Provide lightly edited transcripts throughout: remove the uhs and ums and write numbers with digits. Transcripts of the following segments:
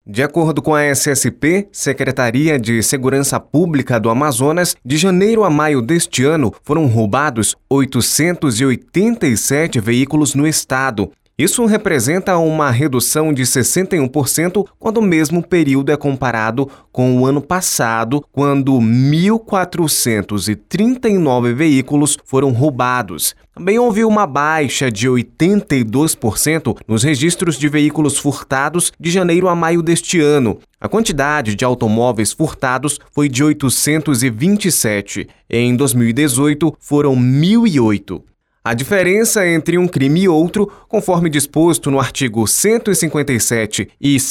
De acordo com a SSP, Secretaria de Segurança Pública do Amazonas, de janeiro a maio deste ano foram roubados 887 veículos no estado. Isso representa uma redução de 61% quando o mesmo período é comparado com o ano passado, quando 1.439 veículos foram roubados. Também houve uma baixa de 82% nos registros de veículos furtados de janeiro a maio deste ano. A quantidade de automóveis furtados foi de 827. Em 2018, foram 1.008. A diferença entre um crime e outro, conforme disposto no artigo 157 e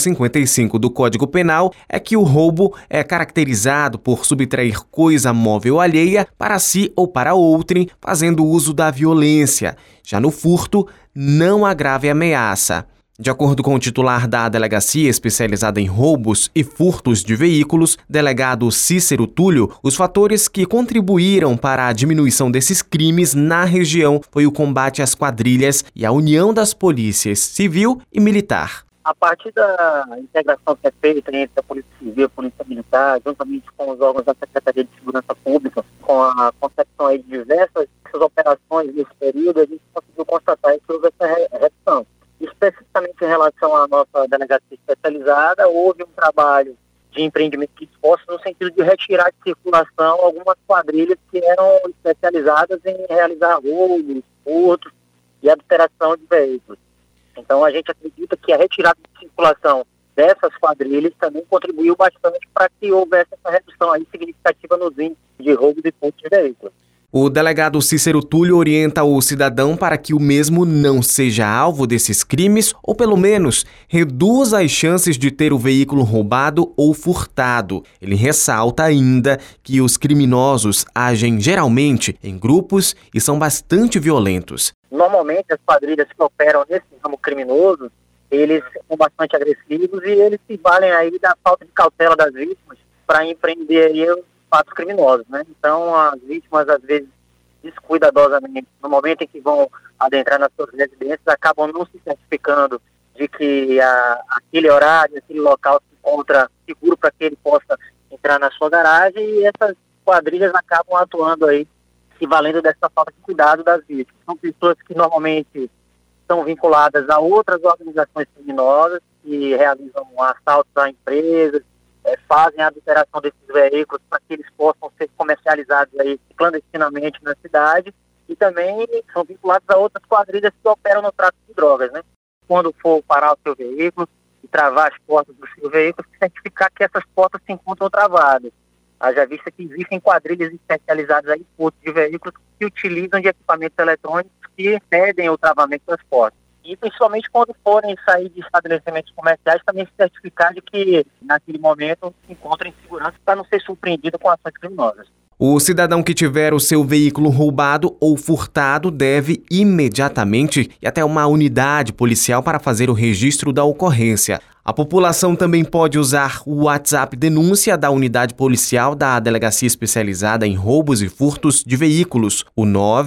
155 do Código Penal, é que o roubo é caracterizado por subtrair coisa móvel alheia para si ou para outrem, fazendo uso da violência. Já no furto, não há grave ameaça. De acordo com o titular da Delegacia Especializada em Roubos e Furtos de Veículos, delegado Cícero Túlio, os fatores que contribuíram para a diminuição desses crimes na região foi o combate às quadrilhas e a união das polícias civil e militar. A partir da integração que é feita entre a Polícia Civil e a Polícia Militar, juntamente com os órgãos da Secretaria de Segurança Pública, com a concepção aí de diversas operações nesse período, a gente conseguiu constatar que houve essa redução. Especificamente em relação à nossa delegacia especializada, houve um trabalho de empreendimento de esforço no sentido de retirar de circulação algumas quadrilhas que eram especializadas em realizar roubos, furtos e adulteração de veículos. Então a gente acredita que a retirada de circulação dessas quadrilhas também contribuiu bastante para que houvesse essa redução aí significativa nos índices de roubos e furtos de veículos. O delegado Cícero Túlio orienta o cidadão para que o mesmo não seja alvo desses crimes ou, pelo menos, reduza as chances de ter o veículo roubado ou furtado. Ele ressalta ainda que os criminosos agem geralmente em grupos e são bastante violentos. Normalmente, as quadrilhas que operam nesse ramo criminoso, eles são bastante agressivos e eles se valem aí da falta de cautela das vítimas para empreender aí fatos criminosos, né? Então, as vítimas, às vezes, descuidadosamente, no momento em que vão adentrar nas suas residências, acabam não se certificando de que aquele horário, aquele local se encontra seguro para que ele possa entrar na sua garagem, e essas quadrilhas acabam atuando aí, se valendo dessa falta de cuidado das vítimas. São pessoas que normalmente estão vinculadas a outras organizações criminosas, que realizam assaltos a empresas, fazem a adulteração desses veículos para que eles possam ser comercializados aí clandestinamente na cidade, e também são vinculados a outras quadrilhas que operam no tráfico de drogas, né? Quando for parar o seu veículo e travar as portas do seu veículo, certificar que essas portas se encontram travadas. Haja vista que existem quadrilhas especializadas aí em furto de veículos que utilizam de equipamentos eletrônicos que impedem o travamento das portas. E principalmente quando forem sair de estabelecimentos comerciais, também se certificar de que naquele momento se encontra em segurança para não ser surpreendido com ações criminosas. O cidadão que tiver o seu veículo roubado ou furtado deve imediatamente ir até uma unidade policial para fazer o registro da ocorrência. A população também pode usar o WhatsApp denúncia da unidade policial da Delegacia Especializada em Roubos e Furtos de Veículos, o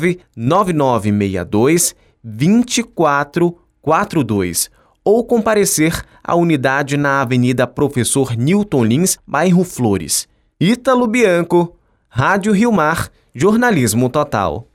99962 2442, ou comparecer à unidade na Avenida Professor Newton Lins, bairro Flores. Ítalo Bianco, Rádio Rio Mar, Jornalismo Total.